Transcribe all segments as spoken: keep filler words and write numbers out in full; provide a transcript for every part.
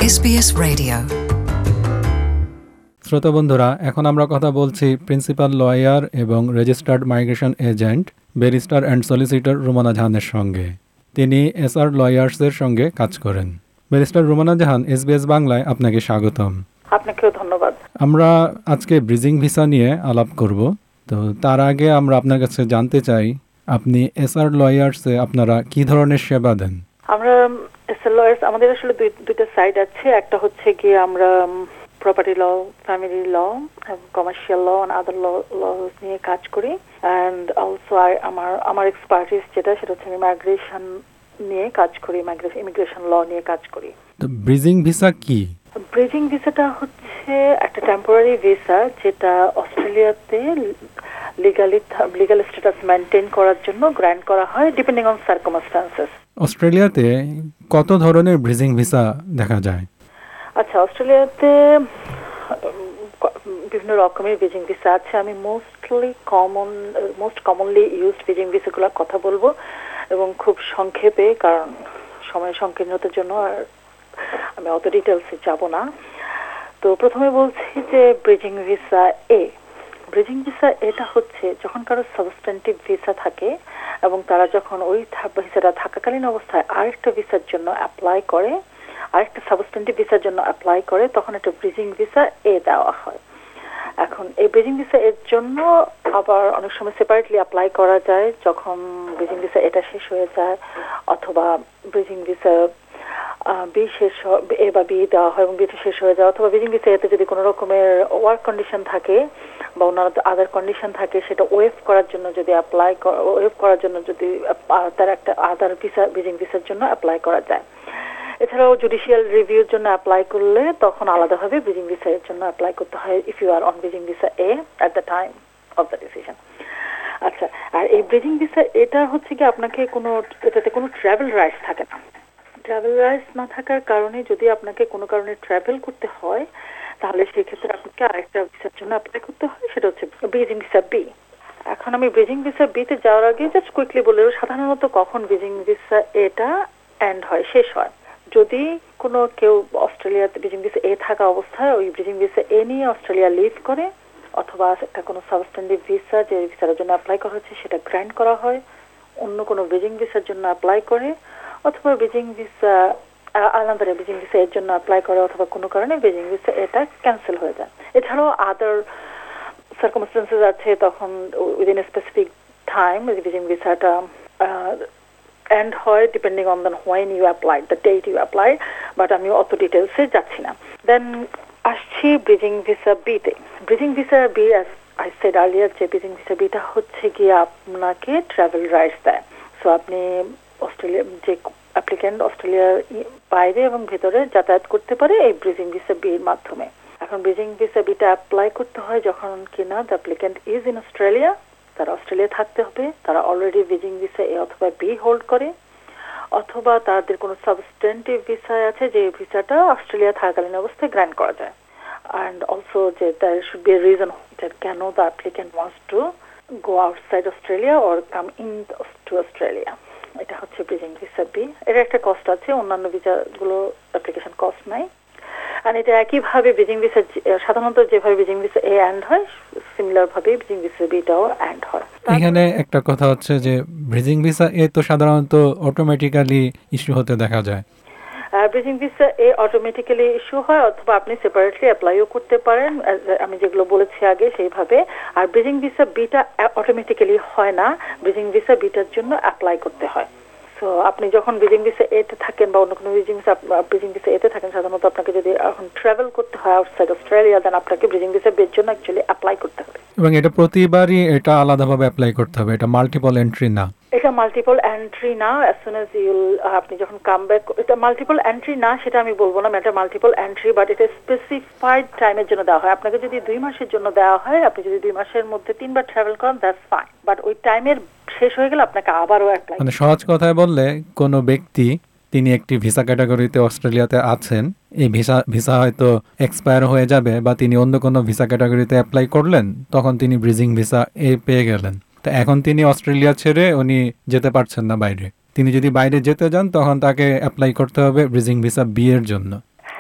S B S Radio. শ্রোতা বন্ধুরা, এখন আমরা কথা বলছি প্রিন্সিপাল লয়ার এবং registered migration agent barrister and solicitor Rumana জাহানের সঙ্গে। তিনি এসআর লয়ার্সের সঙ্গে কাজ করেন। ব্যারিস্টার রুমানা জাহান, এসবিএস বাংলায় আপনাকে স্বাগতম। আপনাকেও ধন্যবাদ। আমরা আজকে ব্রিজিং ভিসা নিয়ে আলাপ করব। তো তার আগে আমরা আপনার কাছে জানতে চাই, আপনি এসআর লয়ার্সে আপনারা কি ধরনের সেবা দেন? আমরা এসআর লয়ার্স, আমাদের আসলে দুইটা সাইড আছে। একটা হচ্ছে গিয়ে আমরা property law, family law, commercial law and other law law নিয়ে কাজ করি। অ্যান্ড অলসো আমার আমার এক্সপার্টিস যেটা, সেটা হচ্ছে আমি মাইগ্রেশন নিয়ে কাজ করি, ইমিগ্রেশন ল নিয়ে কাজ করি। তো ব্রিজিং ভিসা কি? ব্রিজিং ভিসাটা হচ্ছে একটা টেম্পোরারি ভিসা, যেটা অস্ট্রেলিয়াতে লিগালি লিগাল স্ট্যাটাস মেনটেন করার জন্য গ্র্যান্ট করা হয়, ডিপেন্ডিং অন সার্কামস্ট্যান্সেস। অস্ট্রেলিয়াতে কত ধরনের ব্রিজিং ভিসা দেখা যায়? আচ্ছা, অস্ট্রেলিয়াতে বিভিন্ন রকমের ব্রিজিং ভিসা আছে। আমি mostly common most commonly used bridging ভিসাগুলোর কথা বলবো, এবং খুব সংক্ষেপে, কারণ সময় সংকীর্ণতার জন্য আর আমি অত ডিটেলসে যাব না। তো প্রথমে বলছি যে bridging visa A. Bridging visa এটা হচ্ছে যখন কারো সাবস্ট্যান্টিভ ভিসা থাকে এবং তারা যখন ওই ভিসাটা থাকাকালীন অবস্থায় আরেকটা ভিসার জন্য অ্যাপ্লাই করে, আরেকটা সাবস্ট্যান্টিভ ভিসার জন্য অ্যাপ্লাই করে, তখন একটা ব্রিজিং ভিসা এ দেওয়া হয়। এখন এই ব্রিজিং ভিসা এর জন্য আবার অনেক সময় সেপারেটলি অ্যাপ্লাই করা যায় যখন ব্রিজিং ভিসা এটা শেষ হয়ে যায়, অথবা ব্রিজিং ভিসা বি শেষ এ বা বি দেওয়া হয় এবং বিটা শেষ হয়ে যায়, অথবা ব্রিজিং ভিসা এতে যদি কোনো রকমের ওয়ার্ক কন্ডিশন থাকে বা অন্যান্য আদার কন্ডিশন থাকে, সেটা ওয়েভ করার জন্য যদি অ্যাপ্লাই ওয়েভ করার জন্য যদি তার একটা আদার ভিসা ব্রিজিং ভিসার জন্য অ্যাপ্লাই করা যায়। এছাড়াও জুডিশিয়াল রিভিউর জন্য অ্যাপ্লাই করলে তখন আলাদাভাবে ব্রিজিং ভিসা এর জন্য অ্যাপ্লাই করতে হয়, if you are on bridging visa A at the time of the decision. আচ্ছা, আর এই ব্রিজিং ভিসা এটা হচ্ছে কি আপনাকে কোনো এটাতে কোনো ট্রাভেল রাইটস থাকে না। ট্রাভেল রাইটস না থাকার কারণে যদি আপনাকে কোনো কারণে ট্রাভেল করতে হয়, তাহলে সেই ক্ষেত্রে আপনাকে আরেকটা ভিসার জন্য অ্যাপ্লাই করতে হয়, সেটা হচ্ছে ব্রিজিং ভিসা বি। এখন আমি ব্রিজিং ভিসা বিতে যাওয়ার আগে জাস্ট কুইকলি বলে, সাধারণত কখন ব্রিজিং ভিসা এটা এন্ড হয়, শেষ হয়। যদি কোনো কেউ অস্ট্রেলিয়াতে ব্রিজিং ভিসা এ থাকা অবস্থায় ওই ব্রিজিং ভিসা এ নিয়ে অস্ট্রেলিয়া লিভ করে, অথবা একটা কোনো সাবস্ট্যান্টিভ ভিসা যে ভিসার জন্য অ্যাপ্লাই করা হচ্ছে সেটা গ্র্যান্ট করা হয়, অন্য কোনো ব্রিজিং ভিসার জন্য অ্যাপ্লাই করে, অথবা ব্রিজিং ভিসা আলাদা ব্রিজিং ভিসা এর জন্য অ্যাপ্লাই করে, অথবা কোনো কারণে ব্রিজিং ভিসা এটা ক্যান্সেল হয়ে যায়। এছাড়াও আদার সার্কামস্ট্যান্সেস আছে, তখন within a specific time bridging ভিসাটা এন্ড হয়, depending on the when you apply, the date you apply, but আমি অত ডিটেলসে যাচ্ছি না। দেন আসছি ব্রিজিং ভিসা বিতে। Bridging visa B, as I said earlier, যে ব্রিজিং ভিসা বিটা হচ্ছে গিয়ে আপনাকে ট্রাভেল রাইটস দেয়। সো আপনি অস্ট্রেলিয়া, যে অ্যাপ্লিক্যান্ট অস্ট্রেলিয়ার বাইরে এবং ভেতরে যাতায়াত করতে পারে এই ব্রিজিং ভিসা বি এর মাধ্যমে। এখন ব্রিজিং ভিসা বিটা অ্যাপ্লাই করতে হয় যখন কিনা the applicant is in Australia, তারা অস্ট্রেলিয়া থাকতে হবে, তারা অলরেডি ব্রিজিং ভিসা এ অথবা বি হোল্ড করে, অথবা তাদের কোনো সাবস্ট্যান্টিভ ভিসা আছে যে ভিসাটা অস্ট্রেলিয়া থাকাকালীন অবস্থায় গ্র্যান্ট করা যায়। অ্যান্ড অলসো যে there should be a reason that কেন the applicant wants to go outside Australia or come in to Australia. এটা হচ্ছে ব্রিজিং ভিসা বি। এর একটা কস্ট আছে, অন্যান্য ভিসাগুলো অ্যাপ্লিকেশন কস্ট নাই। আর এটা একইভাবে ব্রিজিং ভিসা, সাধারণত যেভাবে ব্রিজিং ভিসা এ এন্ড হয়, সিমিলার ভাবে ব্রিজিং ভিসা বিটাও এন্ড হয়। এখানে একটা কথা হচ্ছে যে ব্রিজিং ভিসা এ তো সাধারণত অটোমেটিক্যালি ইস্যু হতে দেখা যায়। Bridging visa A automatically issue হয়, অথবা আপনি সেপারেটলি অ্যাপ্লাইও করতে পারেন, আমি যেগুলো বলেছি আগে সেইভাবে। আর ব্রিজিং ভিসা বিটা অটোমেটিক্যালি হয় না, ব্রিজিং ভিসা বিটার জন্য অ্যাপ্লাই করতে হয়। সো আপনি যখন ব্রিজিং ভিসা এতে থাকেন বা অন্য কোনো ব্রিজিং ভিসা ব্রিজিং ভিসা এতে থাকেন, সাধারণত আপনাকে যদি এখন ট্রাভেল করতে হয় আউটসাইড অস্ট্রেলিয়া, দেন আপনাকে ব্রিজিং ভিসা বির জন্য অ্যাকচুয়ালি অ্যাপ্লাই করতে হবে। এবং এটা প্রতিবারই এটা আলাদাভাবে অ্যাপ্লাই করতে হবে, এটা মাল্টিপল এন্ট্রি না। এটা মাল্টিপল এন্ট্রি না। অ্যাজ সুন অ্যাজ ইউল, আপনি যখন কাম ব্যাক, এটা মাল্টিপল এন্ট্রি না সেটা আমি বলবো না, এটা মাল্টিপল এন্ট্রি, বাট এটা স্পেসিফাইড টাইমের জন্য দেওয়া হয়। আপনাকে যদি দুই মাসের জন্য দেওয়া হয়, আপনি যদি দুই মাসের মধ্যে তিনবার ট্রাভেল করেন, দ্যাটস ফাইন, বাট ওই টাইমের শেষ হয়ে গেলে আপনাকে আবারও অ্যাপ্লাই। মানে সহজ কথায় বললে, কোনো ব্যক্তি তিনি একটি ভিসা ক্যাটাগরিতে অস্ট্রেলিয়াতে আছেন, এই ভিসা ভিসা হয়তো এক্সপায়ার হয়ে যাবে, বা তিনি অন্য কোনো ভিসা ক্যাটাগরিতে অ্যাপ্লাই করলেন, তখন তিনি ব্রিজিং ভিসা এ পেয়ে গেলেন। তো এখন তিনি অস্ট্রেলিয়া ছেড়ে উনি যেতে পারছেন না বাইরে। তিনি যদি বাইরে যেতে যান, তখন তাকে অ্যাপ্লাই করতে হবে ব্রিজিং ভিসা বি এর জন্য। হ্যাঁ,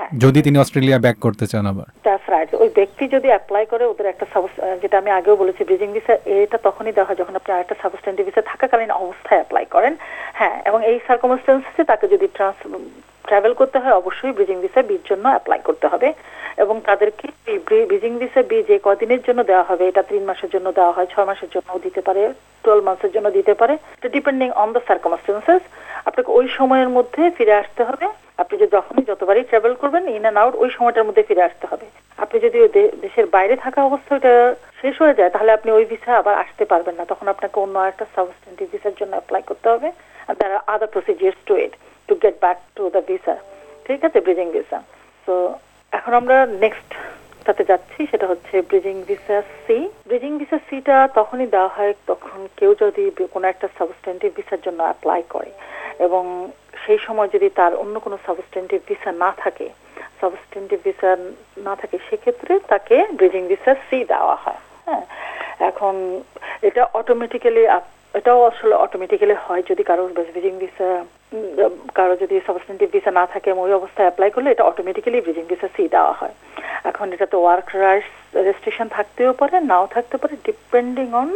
যদি তিনি অস্ট্রেলিয়া ব্যাক করতে চান আবার। That's right. ওই ব্যক্তি যদি অ্যাপ্লাই করে ওদের একটা যেটা আমি আগেও বলেছি ব্রিজিং ভিসা, এটা তখনই দেওয়া হয় যখন আপনি আরেকটা সাবস্টেন্টিভ ভিসা থাকাকালীন অবস্থায় অ্যাপ্লাই করেন। হ্যাঁ, এবং এই সার্কামস্টেন্সে তাকে যদি ট্রান্স ট্রাভেল করতে হয় অবশ্যই ব্রিজিং ভিসা বির জন্য অ্যাপ্লাই করতে হবে এবং তাদেরকে ব্রিজিং ভিসা বি যে কদিনের জন্য দেওয়া হবে, এটা তিন মাসের জন্য দেওয়া হয়, ছয় মাসের জন্য দিতে পারে, টুয়েলভ মাসের জন্য দিতে পারে, ডিপেন্ডিং অন দ্য সার্কামস্টেন্সেস। আপনাকে ওই সময়ের মধ্যে ফিরে আসতে হবে। আপনি যে যখনই যতবারই ট্রাভেল করবেন ইন অ্যান্ড আউট ওই সময়টার মধ্যে ফিরে আসতে হবে। আপনি যদি দেশের বাইরে থাকা অবস্থা ওইটা শেষ হয়ে যায় তাহলে আপনি ওই ভিসা আবার আসতে পারবেন না, তখন আপনাকে অন্য একটা সাবস্টেন্টিভ ভিসার জন্য অ্যাপ্লাই করতে হবে। আর there are other procedures to it to get back to the visa. ঠিক আছে, ব্রিজিং ভিসা। তো এখন আমরা নেক্সট তাতে যাচ্ছি, সেটা হচ্ছে bridging visa C. Bridging visa সিটা তখনই দেওয়া হয় তখন কেউ যদি কোনো একটা সাবস্টেন্টিভ ভিসার জন্য অ্যাপ্লাই করে এবং সেই সময় যদি তার অন্য কোনো সাবস্টেন্টিভ ভিসা না থাকে, সাবস্টেন্টিভ ভিসা না থাকে সেক্ষেত্রে তাকে ব্রিজিং ভিসা সি দেওয়া হয়। হ্যাঁ, এখন এটা অটোমেটিক্যালি এটাও আসলে অটোমেটিক্যালি হয় যদি কারো ব্রিজিং ভিসা কারো যদি সাবস্টেন্টিভ ভিসা না থাকে ওই অবস্থায় অ্যাপ্লাই করলে এটা অটোমেটিক্যালি ব্রিজিং ভিসা সি দেওয়া হয়। এখন এটা তো ওয়ার্ক রাইটস রেস্ট্রিকশন থাকতেও পারে, নাও থাকতে পারে, ডিপেন্ডিং অন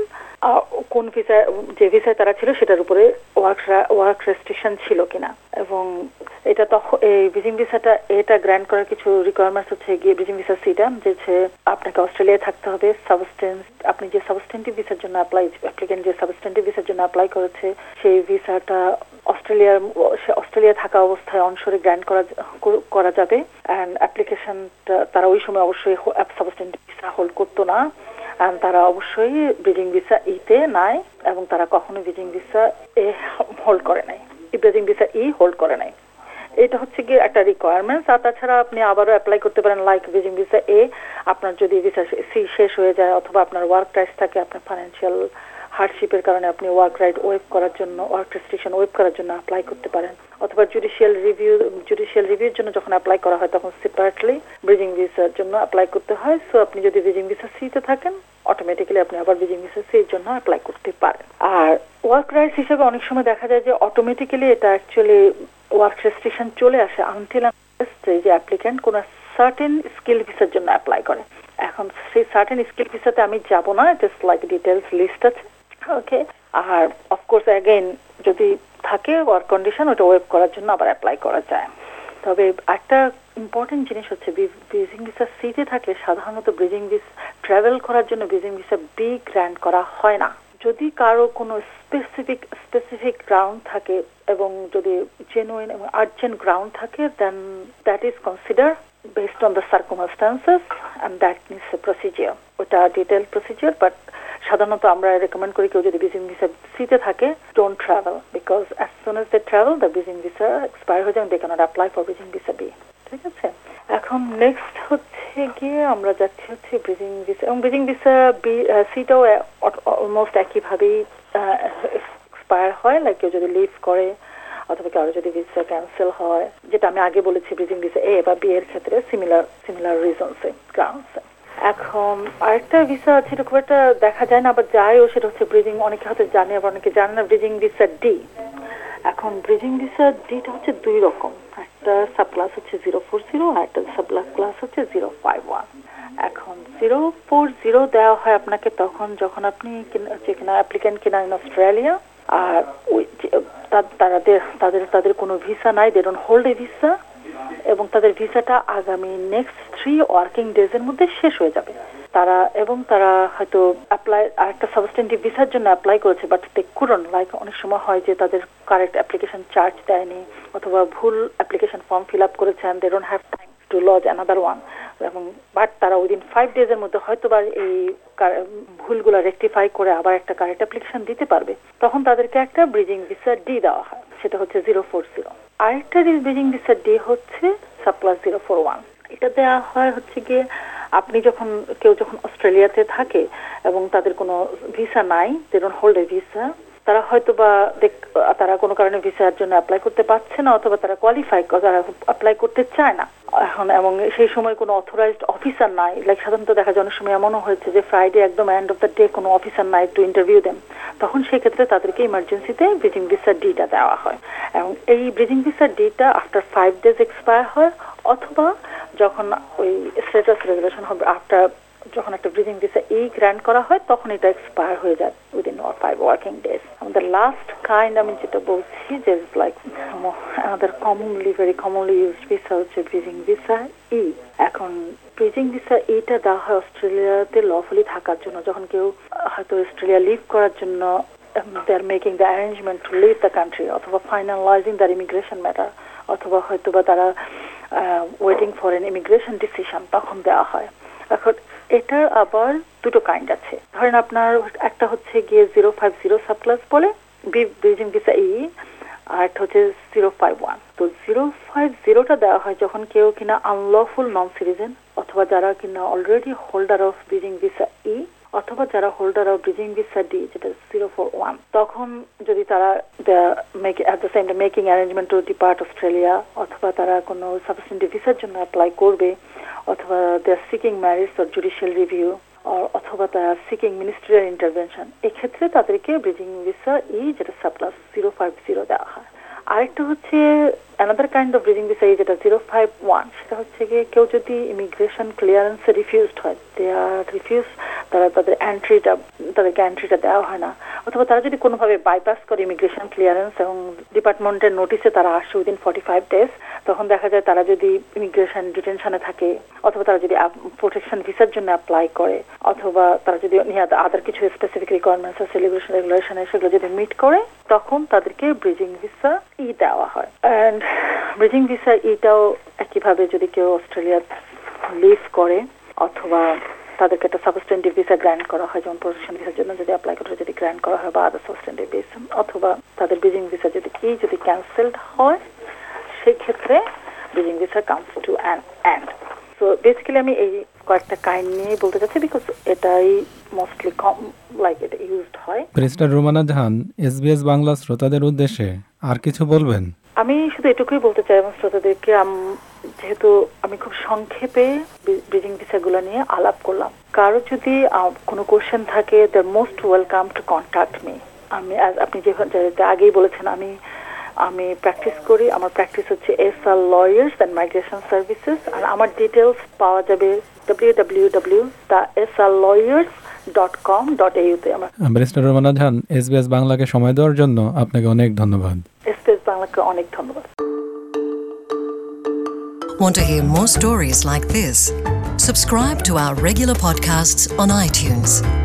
কোন ভিসা, যে ভিসায় তারা ছিল সেটার উপরে ওয়ার্ক ওয়ার্ক রেস্ট্রিকশন ছিল কিনা। এবং এটা তখন এই ব্রিজিং ভিসাটা এটা গ্র্যান্ট করার কিছু রিকোয়ারমেন্টস হচ্ছে গিয়ে ব্রিজিং ভিসা সিটা যে আপনাকে অস্ট্রেলিয়ায় থাকতে হবে, সাবস্টেন্স আপনি যে সাবস্টেন্টিভ ভিসার জন্য অ্যাপ্লাই অ্যাপ্লিকেন্ট যে সাবস্টেন্টিভ ভিসার জন্য অ্যাপ্লাই করেছে সেই ভিসাটা অস্ট্রেলিয়ার অস্ট্রেলিয়া থাকা অবস্থায় অনশোরে গ্র্যান্ট করা করা যাবে। অ্যান্ড অ্যাপ্লিকেশনটা তারা ওই সময় অবশ্যই সাবস্টেন্টিভ ভিসা হোল্ড করতো না, অ্যান্ড তারা অবশ্যই ব্রিজিং ভিসা ইতে নাই এবং তারা কখনো ব্রিজিং ভিসা এ হোল্ড করে নাই, ব্রিজিং ভিসা ই হোল্ড করে নাই। এটা হচ্ছে গিয়ে একটা রিকোয়ারমেন্টস। আর তাছাড়া আপনি আবারও অ্যাপ্লাই করতে পারেন লাইক ব্রিজিং ভিসা এ। আপনার যদি ভিসা সি শেষ হয়ে যায় অথবা আপনার ওয়ার্ক রাইটস থাকে, আপনার ফাইন্যান্সিয়াল হার্ডশিপের কারণে আপনি ওয়ার্ক রাইট ওয়েভ করার জন্য ওয়ার্ক রেস্ট্রিকশন ওয়েভ করার জন্য অ্যাপ্লাই করতে পারেন, অথবা জুডিশিয়াল রিভিউ জুডিশিয়াল রিভিউর জন্য যখন অ্যাপ্লাই করা হয় তখন সেপারেটলি ব্রিজিং ভিসার জন্য অ্যাপ্লাই করতে হয়। সো আপনি যদি ব্রিজিং ভিসা সিতে থাকেন অটোমেটিক্যালি আপনি আবার ব্রিজিং ভিসা সি এর জন্য অ্যাপ্লাই করতে পারেন। আর ওয়ার্ক রাইটস হিসেবে অনেক সময় দেখা যায় যে অটোমেটিক্যালি এটা অ্যাকচুয়ালি ওয়ার্ক রেস্ট্রিকশন চলে আসে আনটিল যে অ্যাপ্লিক্যান্ট কোন সার্টেন স্কিল ভিসার জন্য অ্যাপ্লাই করে। এখন সেই সার্টেন স্কিল ভিসাতে আমি যাব না, জাস্ট লাইক ডিটেলস লিস্ট আছে। ওকে, আর অফকোর্স অ্যাগেইন যদি থাকে ওয়ার্ক কন্ডিশন ওটা ওয়েভ করার জন্য আবার অ্যাপ্লাই করা যায়। তবে একটা ইম্পর্টেন্ট জিনিস হচ্ছে ব্রিজিং ভিসা সিতে থাকলে সাধারণত ব্রিজিং ভিসা ট্রাভেল করার জন্য ব্রিজিং ভিসা বি গ্র্যান্ট করা হয় না। যদি কারো কোনো স্পেসিফিক স্পেসিফিক গ্রাউন্ড থাকে এবং যদি জেনুইন এবং আর্জেন্ট গ্রাউন্ড থাকে then that is consider based on the circumstances and that needs a procedure. ওটা ডিটেইলড প্রসিডিওর, বাট সাধারণত আমরা রেকমেন্ড করি কেউ যদি ব্রিজিং ভিসা সিতে থাকে don't travel, because as soon as they travel the bridging visa expire হয়ে যায়, they can't apply for bridging visa B. ঠিক আছে, এখন নেক্সট হচ্ছে গিয়ে আমরা যাচ্ছি হচ্ছে ব্রিজিং ভিসা, এবং ব্রিজিং ভিসা বি সিটাও অলমোস্ট একইভাবেই এক্সপায়ার হয়, লাইক কেউ যদি লিভ করে অথবা কারো যদি ভিসা ক্যান্সেল হয়, যেটা আমি আগে বলেছি ব্রিজিং ভিসা এ বা বি এর ক্ষেত্রে সিমিলার সিমিলার রিজনসে গ্রাউন্ডসে। এখন আরেকটা ভিসা আছে, এটা খুব একটা দেখা যায় না, আবার যায়ও, সেটা হচ্ছে ব্রিজিং, অনেকে হয়তো জানে আবার অনেকে জানে না, ব্রিজিং ভিসা ডি। এখন ব্রিজিং ভিসা ডিটা হচ্ছে দুই রকম, একটা সাব ক্লাস হচ্ছে জিরো ফোর জিরো আর একটা সাব ক্লাস হচ্ছে জিরো ফাইভ ওয়ান। এখন জিরো ফোর জিরো দেওয়া হয় আপনাকে তখন যখন আপনি যেখানে অ্যাপ্লিকেন্ট কিনা ইন অস্ট্রেলিয়া আর ওই তাদের তাদের তাদের কোনো ভিসা নাই, they don't hold a visa, এবং তাদের ভিসাটা আগামী নেক্সট থ্রি ওয়ার্কিং ডেজ এর মধ্যে শেষ হয়ে যাবে। তারা এবং তারা হয়তো অ্যাপ্লাই আরেকটা সাবস্টেন্টিভ ভিসার জন্য অ্যাপ্লাই করেছে, বাট দে কুডন্ট, লাইক অনেক সময় হয় যে তাদের কারেক্ট অ্যাপ্লিকেশন চার্জ দেয়নি অথবা ভুল অ্যাপ্লিকেশন ফর্ম ফিল আপ করেছেন, they don't have time to lodge another one, এবং বাট তারা উইদিন ফাইভ ডেজ এর মধ্যে হয়তো বা এই ভুলগুলো রেকটিফাই করে আবার একটা কারেক্ট অ্যাপ্লিকেশন দিতে পারবে, তখন তাদেরকে একটা ব্রিজিং ভিসা ডি দেওয়া হয়, সেটা হচ্ছে জিরো ফোর জিরো। আরেকটা ব্রিজিং ভিসা ডি হচ্ছে sub class zero four one. এটা দেওয়া হয় হচ্ছে গিয়ে আপনি যখন কেউ যখন অস্ট্রেলিয়াতে থাকে এবং তাদের কোনো ভিসা নাই, they don't hold a visa, তারা হয়তো বা তারা কোনো কারণে ভিসার জন্য অ্যাপ্লাই করতে পারছে না অথবা তারা কোয়ালিফাই তারা অ্যাপ্লাই করতে চায় না এখন, এবং সেই সময় কোনো অথরাইজড অফিসার নাই, লাইক সাধারণত দেখা যায় অনেক সময় এমনও হয়েছে যে ফ্রাইডে একদম এন্ড অফ দ্য ডে কোনো অফিসার নাই টু ইন্টারভিউ দেন, তখন সেক্ষেত্রে তাদেরকে ইমার্জেন্সিতে ব্রিজিং ভিসা ডিটা দেওয়া হয়, এবং এই ব্রিজিং ভিসা ডিটা আফটার ফাইভ ডেজ এক্সপায়ার হয় অথবা যখন ওই স্ট্যাটাস রেজুলেশন হবে আফটার যখন একটা ব্রিজিং ভিসা এই গ্র্যান্ট করা হয় তখন এটা এক্সপায়ার হয়ে যায় উইদিন ফাইভ ওয়ার্কিং ডেজ। আমাদের লাস্ট কাইন্ড আমি যেটা বলছি যে লাইক আমাদের commonly very commonly used visa হচ্ছে ব্রিজিং ভিসা ই। এখন ব্রিজিং ভিসা এইটা দেওয়া হয় অস্ট্রেলিয়াতে লফুলি থাকার জন্য, যখন কেউ হয়তো অস্ট্রেলিয়া লিভ করার জন্য they are making the arrangement to leave the country, অথবা ফাইনালাইজিং দ্যার ইমিগ্রেশন ম্যাটার, অথবা হয়তো বা তারা waiting for an immigration decision, তখন দেওয়া হয়। এখন এটার আবার দুটো কাইন্ড আছে। ধরেন আপনার একটা হচ্ছে গিয়ে জিরো ফাইভ জিরো সাবক্লাস বলে ব্রিজিং ভিসা ই, আর একটা হচ্ছে জিরো ফাইভ ওয়ান। তো জিরো ফাইভ জিরোটা দেওয়া হয় যখন কেউ কিনা আনলফুল নন সিটিজেন, অথবা যারা কিনা already holder of bridging visa E, অথবা যারা holder of bridging visa D যেটা জিরো ফোর ওয়ান। তখন যদি তারা at the same time making arrangement to depart Australia, অথবা তারা কোনো সাবস্টেন্টিভ ভিসার জন্য অ্যাপ্লাই করবে, অথবা they are seeking merits or judicial review, অথবা তারা সিকিং মিনিস্ট্রিয়াল ইন্টারভেনশন, এক্ষেত্রে তাদেরকে ব্রিজিং ভিসা ই যেটা সাবক্লাস জিরো ফাইভ জিরো দেওয়া হয়। আরেকটা হচ্ছে another kind of bridging visa E যেটা জিরো ফাইভ ওয়ান, সেটা হচ্ছে গিয়ে কেউ যদি ইমিগ্রেশন ক্লিয়ারেন্সে রিফিউজড হয়, দে আর রিফিউজ, তারা তাদের এন্ট্রিটা তাদেরকে এন্ট্রিটা দেওয়া হয় না, অথবা তারা যদি কোনোভাবে বাইপাস করে ইমিগ্রেশন ক্লিয়ারেন্স এবং ডিপার্টমেন্টের নোটিসে তারা আসে উইদিন ফর্টি ফাইভ ডেজ, তখন দেখা যায় তারা যদি ইমিগ্রেশন ডিটেনশনে থাকে, অথবা তারা যদি প্রোটেকশন ভিসার জন্য অ্যাপ্লাই করে, অথবা তারা যদি আদার কিছু স্পেসিফিক রিকোয়ারমেন্টস আছে রেগুলেশন রেগুলেশনে সেগুলো যদি মিট করে, তখন তাদেরকে ব্রিজিং ভিসা ই দেওয়া হয়। অ্যান্ড ব্রিজিং ভিসা ইটাও একইভাবে যদি কেউ অস্ট্রেলিয়া লিভ করে, অথবা তাদেরকে একটা সাবস্টেন্টিভ ভিসা গ্র্যান্ট করা হয়, যেমন প্রোটেকশন ভিসার জন্য যদি অ্যাপ্লাই করে যদি গ্র্যান্ট করা হয়, বা আদার সাবস্টেন্টিভ ভিসা, অথবা তাদের ব্রিজিং ভিসা যদি ই যদি ক্যান্সেলড হয়, সেই ক্ষেত্রে bridging visa comes to an end. So basically আমি এই কয়েকটা কাইন্ড নিয়ে বলতে চাচ্ছি, বিকজ এটাই মোস্টলি কম লাইক এটা ইউজড হয়। ব্যারিস্টার রুমানা জাহান, এসবিএস বাংলা শ্রোতাদের উদ্দেশ্যে আর কিছু বলবেন? আমি শুধু এটুকুই বলতে চাই আমার শ্রোতাদেরকে, যেহেতু আমি খুব সংক্ষেপে ব্রিজিং ভিসাগুলো নিয়ে আলাপ করলাম, কারো যদি কোনো কোশ্চেন থাকে they are most welcome to contact me. আমি আপনি যে আগেই বলেছেন আমি আমি প্র্যাকটিস করি, আমার প্র্যাকটিস হচ্ছে S R lawyers and migration services, আর আমার ডিটেলস পাওয়া যাবে W W W dot S R lawyers dot com dot A U তে। আমার ব্যারিস্টার রুমানা জাহান, এসবিএস বাংলাকে সময় দেওয়ার জন্য আপনাকে অনেক ধন্যবাদ। এসবিএস বাংলাকে অনেক ধন্যবাদ। Want to hear more stories like this? Subscribe to our regular podcasts on iTunes.